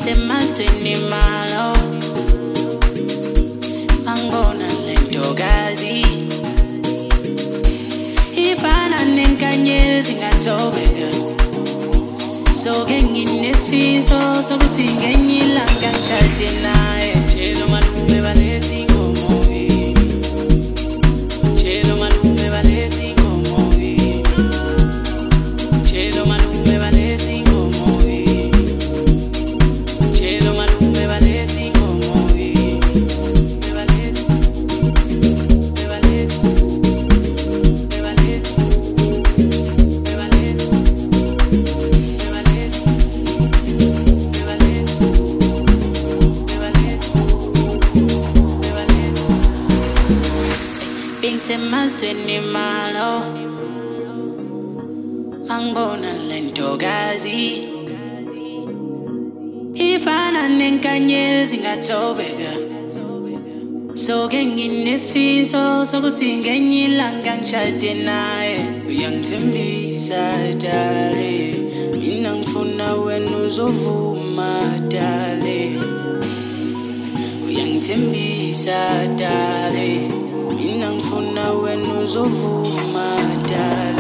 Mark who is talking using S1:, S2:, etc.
S1: Semazweni malo angibona lentokazi ifana nenkanyezi ngathobeka soke nginesifiso sokuthi ngenye ilanga ngishade naye tshela malume balezi inkomo tshela malume balezi inkomo tshela malume balezi inkomo tshela malume balezi inkomo Semazweni malo angibona lentokazi ifana nenkanyezi ngathobeka soke nginesifiso sokuthi ngenye ilanga ngishade naye uyangithembisa dale mina ngifuna wena uzovuma dale uyangithembisa dale mina ngifuna wena uzovuma dale